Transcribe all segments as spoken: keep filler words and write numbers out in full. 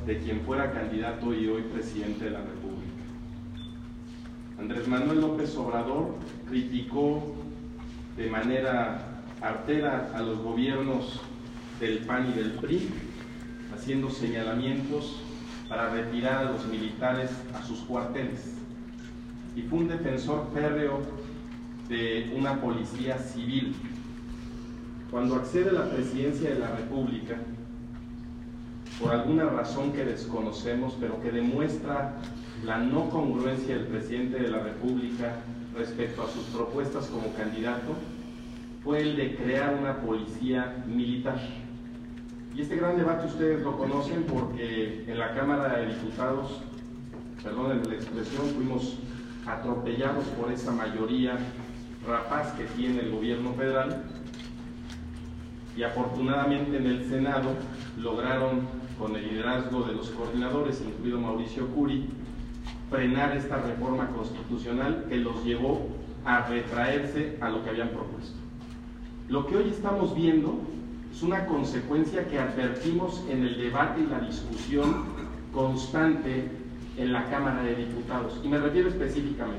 de quien fuera candidato y hoy presidente de la República. Andrés Manuel López Obrador criticó de manera artera a los gobiernos del P A N y del P R I, haciendo señalamientos para retirar a los militares a sus cuarteles. Y fue un defensor férreo de una policía civil. Cuando accede a la presidencia de la República, por alguna razón que desconocemos, pero que demuestra la no congruencia del presidente de la República respecto a sus propuestas como candidato, fue el de crear una policía militar. Y este gran debate ustedes lo conocen porque en la Cámara de Diputados, perdonen la expresión, fuimos atropellados por esa mayoría rapaz que tiene el gobierno federal, y afortunadamente en el Senado lograron, con el liderazgo de los coordinadores, incluido Mauricio Curi, frenar esta reforma constitucional que los llevó a retraerse a lo que habían propuesto. Lo que hoy estamos viendo es una consecuencia que advertimos en el debate y la discusión constante en la Cámara de Diputados, y me refiero específicamente.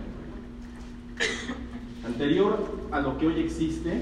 Anterior a lo que hoy existe,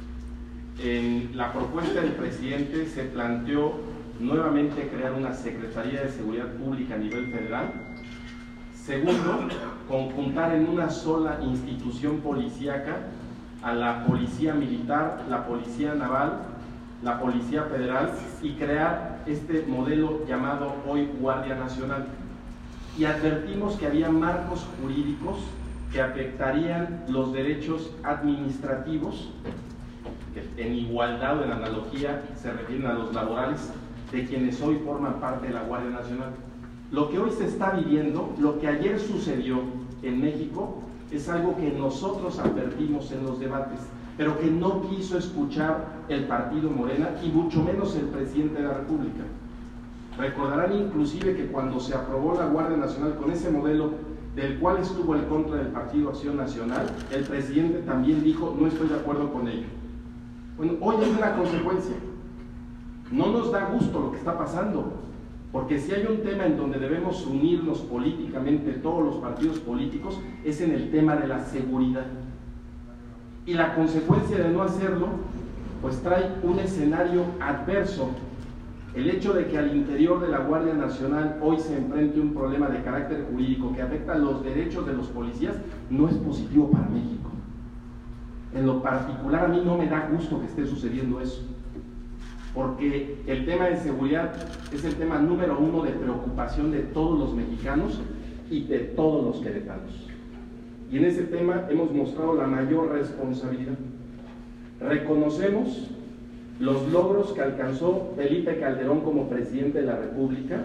en la propuesta del presidente se planteó nuevamente crear una Secretaría de Seguridad Pública a nivel federal. Segundo, conjuntar en una sola institución policíaca a la Policía Militar, la Policía Naval, la Policía Federal, y crear este modelo llamado hoy Guardia Nacional. Y advertimos que había marcos jurídicos que afectarían los derechos administrativos, que en igualdad o en analogía se refieren a los laborales, de quienes hoy forman parte de la Guardia Nacional. Lo que hoy se está viviendo, lo que ayer sucedió en México, es algo que nosotros advertimos en los debates, pero que no quiso escuchar el partido Morena y mucho menos el presidente de la República. Recordarán inclusive que cuando se aprobó la Guardia Nacional con ese modelo del cual estuvo en contra del Partido Acción Nacional, el presidente también dijo: no estoy de acuerdo con ello. Bueno, hoy hay una consecuencia. No nos da gusto lo que está pasando, porque si hay un tema en donde debemos unirnos políticamente todos los partidos políticos, es en el tema de la seguridad. Y la consecuencia de no hacerlo, pues trae un escenario adverso. El hecho de que al interior de la Guardia Nacional hoy se enfrente un problema de carácter jurídico que afecta los derechos de los policías no es positivo para México. En lo particular, a mí no me da gusto que esté sucediendo eso, porque el tema de seguridad es el tema número uno de preocupación de todos los mexicanos y de todos los queretanos. Y en ese tema hemos mostrado la mayor responsabilidad. Reconocemos los logros que alcanzó Felipe Calderón como presidente de la República,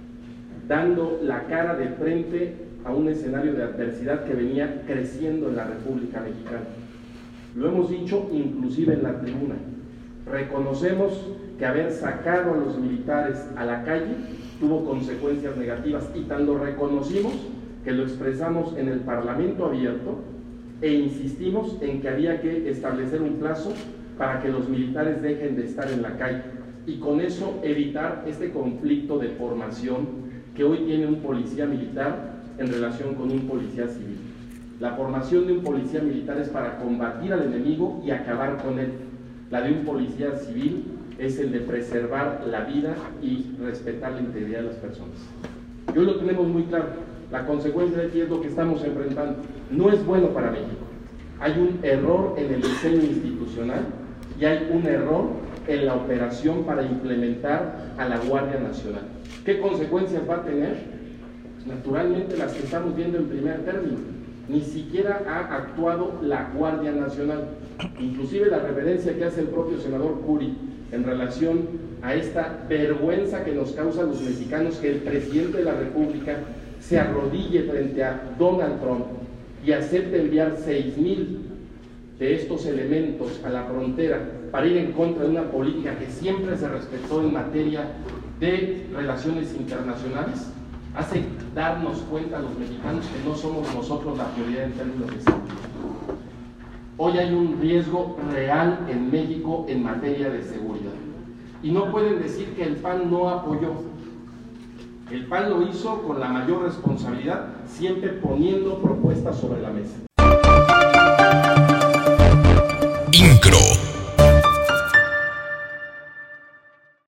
dando la cara de frente a un escenario de adversidad que venía creciendo en la República Mexicana. Lo hemos dicho inclusive en la tribuna. Reconocemos que haber sacado a los militares a la calle tuvo consecuencias negativas, y tan lo reconocimos que lo expresamos en el Parlamento abierto e insistimos en que había que establecer un plazo para que los militares dejen de estar en la calle y con eso evitar este conflicto de formación que hoy tiene un policía militar en relación con un policía civil. La formación de un policía militar es para combatir al enemigo y acabar con él. La de un policía civil es el de preservar la vida y respetar la integridad de las personas. Y hoy lo tenemos muy claro. La consecuencia de aquí es lo que estamos enfrentando. No es bueno para México. Hay un error en el diseño institucional y hay un error en la operación para implementar a la Guardia Nacional. ¿Qué consecuencias va a tener? Pues naturalmente las que estamos viendo en primer término. Ni siquiera ha actuado la Guardia Nacional. Inclusive la referencia que hace el propio senador Curi en relación a esta vergüenza que nos causa a los mexicanos que el presidente de la República se arrodille frente a Donald Trump y acepte enviar seis mil de estos elementos a la frontera para ir en contra de una política que siempre se respetó en materia de relaciones internacionales, hace darnos cuenta a los mexicanos que no somos nosotros la prioridad en términos de seguridad. Hoy hay un riesgo real en México en materia de seguridad. Y no pueden decir que el P A N no apoyó. El P A N lo hizo con la mayor responsabilidad, siempre poniendo propuestas sobre la mesa.